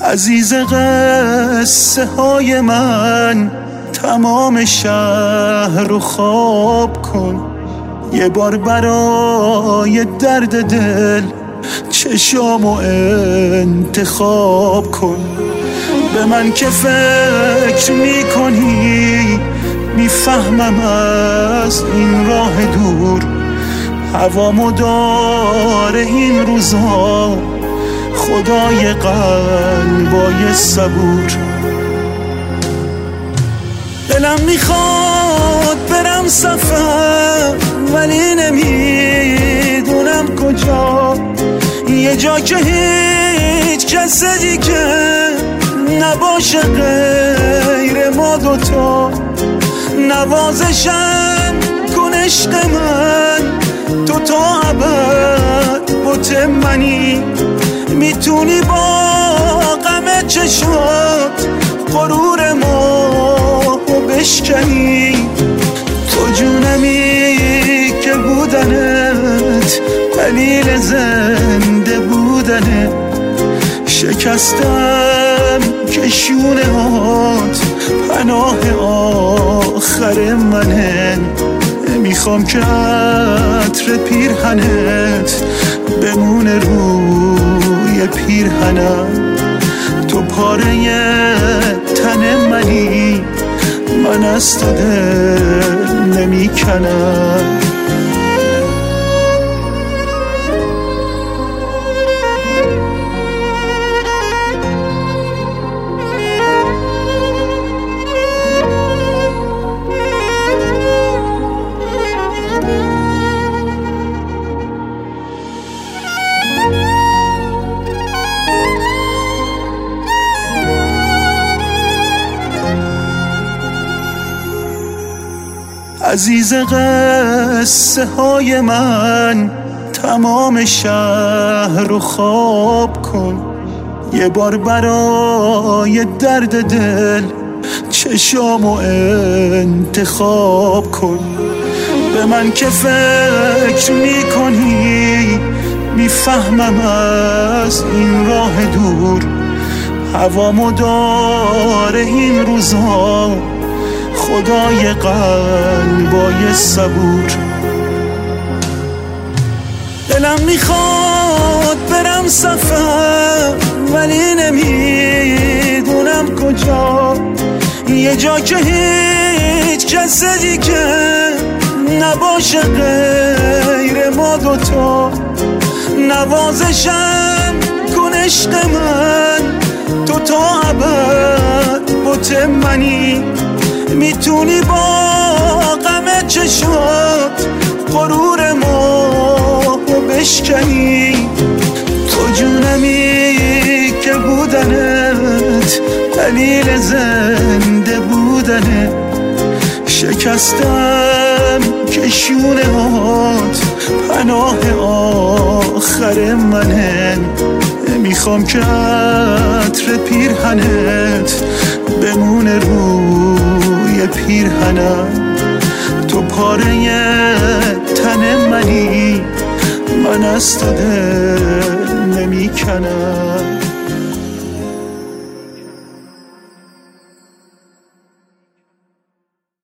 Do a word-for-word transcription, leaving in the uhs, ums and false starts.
عزیز قصه های من تمام شهر رو خواب کن، یه بار برای درد دل چشامو انتخاب کن. به من که فکر میکنی میفهمم از این راه دور، هوامو داره این روزا خدای قلبای صبور. دلم میخواد برم سفر ولی نمیدونم کجا، یه جا که هیچ کس دیگه نباشه غیر ما دوتا. نوازشم کن عشق من، تو تا ابد بوت منی، میتونی با غم چشات غرور ما بشکنی. تو جونمی که بودنت دلیل زنده بودنه، شکستم که شونه هات پناه آخر منه. میخوام که عطر پیرهنت بمونه روی پیرهنم، تو پاره تن منی، من از تو دل نمیکنم. عزیز قصه های من تمام شهر رو خواب کن، یه بار برای درد دل چشامو انتخاب کن. به من که فکر میکنی میفهمم از این راه دور، هوامو داره این روزا خدای قلبای صبور. دلم میخواد برم سفر ولی نمیدونم کجا، یه جا که هیچ کس دیگه نباشه غیر ما دوتا. نوازشم کن عشق من، تو تا ابد بوت منی، میتونی با غم چشات غرور ما بشکنی. تو جونمی که بودنت دلیل زنده بودنه، شکستم که شونه هات پناه آخر منه. میخوام که عطر پیرهنت بمونه روی پیرهنم، تو پاره تن منی، من از تو دل نمیکنم.